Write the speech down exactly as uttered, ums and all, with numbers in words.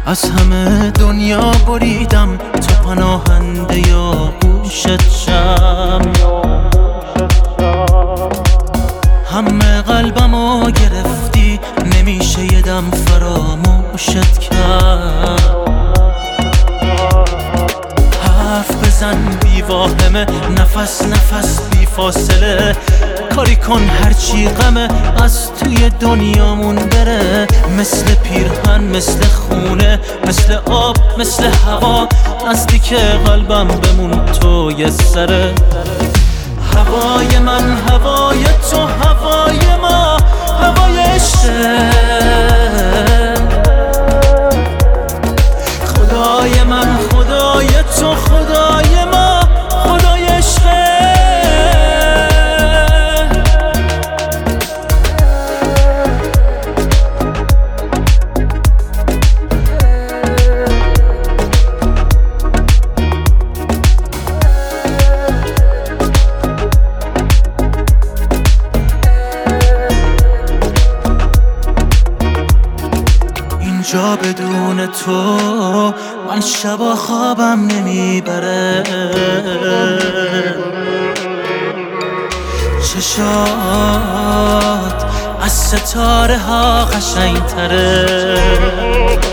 از همه دنیا بریدم تا پناهنده یا گوشت شم. همه قلبمو گرفتی، نمیشه یه دم فراموشت کرد. حرف بزن بی واهمه، نفس نفس بی فاصله، کاری کن هرچی غمه از توی دنیامون بره. مثل پیرهن، مثل خونه، مثل آب، مثل هوا، نزدیک قلبم بمون تو یه سره. هوای من هوای تو، هوای ما هوای عشقه. خدای من خدای تو، خدای ما خدای عشقه. اینجا بدون تو من شبا خوابم نمیبره. چشات از ستاره ها قشنگ تره.